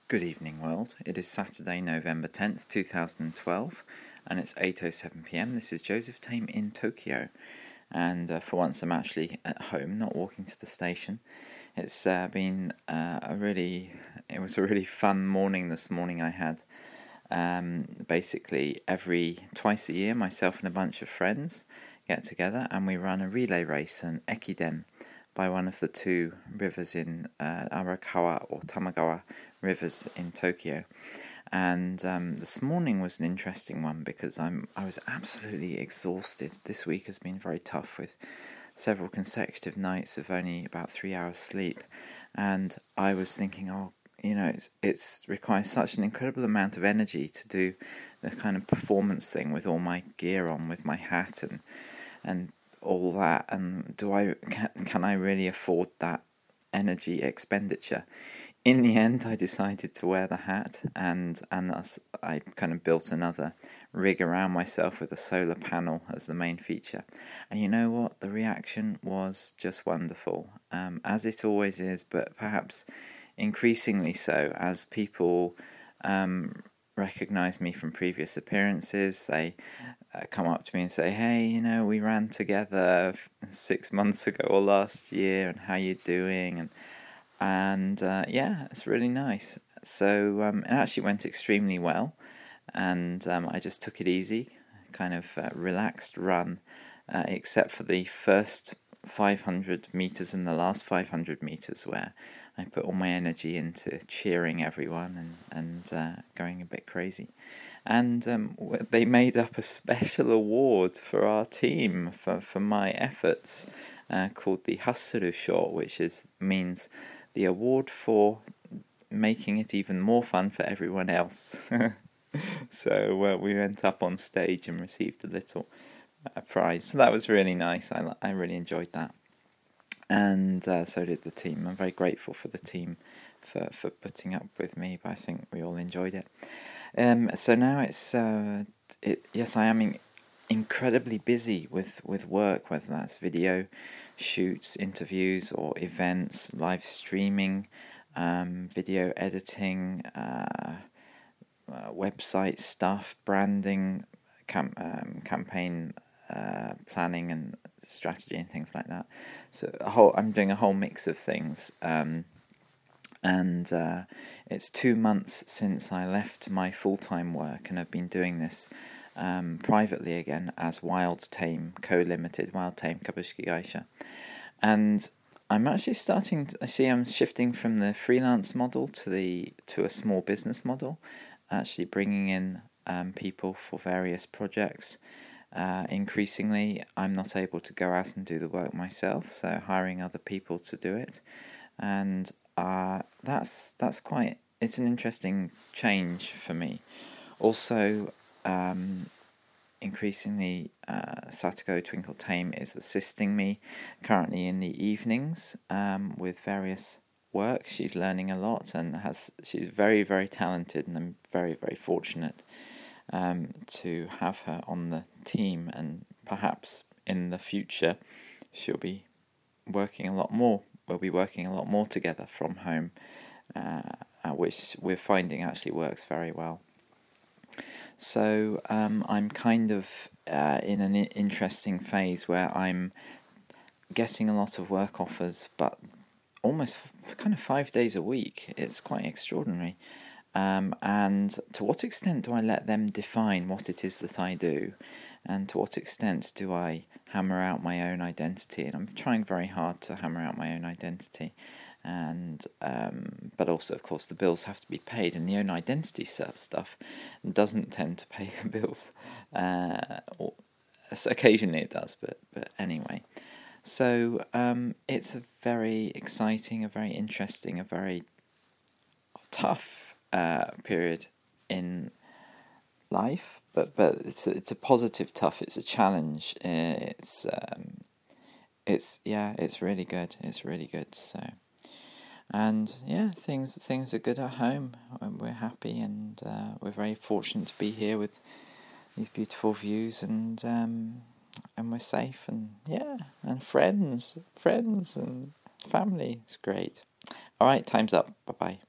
Good evening, world. It is Saturday, November 10th, 2012, and it's 8:07 pm. This is Joseph Tame in Tokyo, and for once I'm actually at home, not walking to the station. It's been it was a really fun morning this morning I had. Basically, twice a year, myself and a bunch of friends get together and we run a relay race, an ekiden, by one of the two rivers in Arakawa or Tamagawa rivers in Tokyo. And this morning was an interesting one because I was absolutely exhausted. This week has been very tough with several consecutive nights of only about 3 hours sleep, and I was thinking, it's requires such an incredible amount of energy to do the kind of performance thing with all my gear on, with my hat and all that, and can I really afford that energy expenditure? In the end, I decided to wear the hat, and I kind of built another rig around myself with a solar panel as the main feature. And you know what? The reaction was just wonderful, as it always is, but perhaps increasingly so as people recognize me from previous appearances. They come up to me and say, "Hey, we ran together 6 months ago or last year, and how you doing?" And yeah, it's really nice. So it actually went extremely well, and I just took it easy, kind of relaxed run, except for the first 500 meters and the last 500 meters where I put all my energy into cheering everyone and going a bit crazy. And they made up a special award for our team for my efforts, called the Hasuru Sho, which means the award for making it even more fun for everyone else. So we went up on stage and received a little prize. So that was really nice. I really enjoyed that. And so did the team. I'm very grateful for the team for putting up with me, but I think we all enjoyed it. So now yes, I am incredibly busy with work, whether that's video shoots, interviews, or events, live streaming, video editing, website stuff, branding, campaign planning and strategy and things like that. So I'm doing a whole mix of things. And it's 2 months since I left my full-time work, and I've been doing this privately again as Wild Tame Co-Limited, Wild Tame Kabushiki Gaisha. And I'm actually I'm shifting from the freelance model to a small business model, actually bringing in people for various projects. Increasingly, I'm not able to go out and do the work myself, so hiring other people to do it. And that's quite. It's an interesting change for me. Also, increasingly, Satoko Twinkle Tame is assisting me currently in the evenings with various work. She's learning a lot and she's very, very talented, and I'm very, very fortunate to have her on the team. And perhaps in the future, she'll be working a lot more. We'll be working a lot more together from home, which we're finding actually works very well. So I'm kind of in an interesting phase where I'm getting a lot of work offers, but almost kind of 5 days a week. It's quite extraordinary. And to what extent do I let them define what it is that I do? And to what extent do I hammer out my own identity? And I'm trying very hard to hammer out my own identity. And but also, of course, the bills have to be paid, and the own identity stuff doesn't tend to pay the bills. Occasionally it does, but anyway. So it's a very exciting, a very interesting, a very tough period in life, but it's a positive tough. It's a challenge. It's really good. It's really good. So, and yeah, things are good at home. We're happy, and we're very fortunate to be here with these beautiful views, and we're safe, and yeah, and friends and family. It's great. All right, time's up. Bye bye.